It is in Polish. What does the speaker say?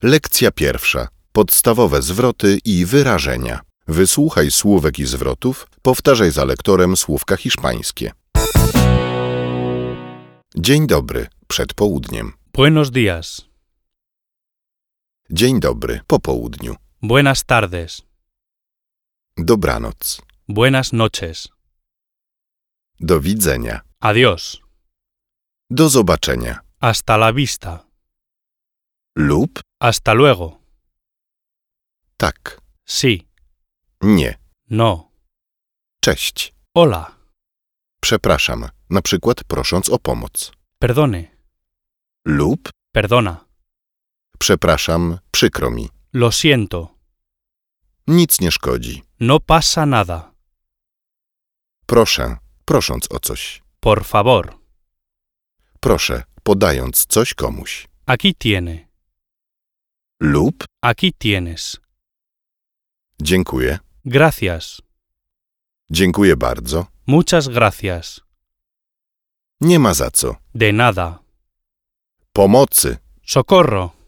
Lekcja pierwsza. Podstawowe zwroty i wyrażenia. Wysłuchaj słówek i zwrotów, powtarzaj za lektorem słówka hiszpańskie. Dzień dobry, przed południem. Buenos días. Dzień dobry, po południu. Buenas tardes. Dobranoc. Buenas noches. Do widzenia. Adiós. Do zobaczenia. Hasta la vista. Lub Hasta luego. tak. Sí. Nie. No. Cześć. Hola. Przepraszam, na przykład prosząc o pomoc. Perdone. Lub Perdona. przepraszam, przykro mi. Lo siento. Nic nie szkodzi. No pasa nada. Proszę, prosząc o coś. Por favor. Proszę, podając coś komuś. Aquí tiene. Lub Aquí tienes. dziękuję. Gracias. Dziękuję bardzo. Muchas gracias. Nie ma za co. De nada. Pomocy. Socorro.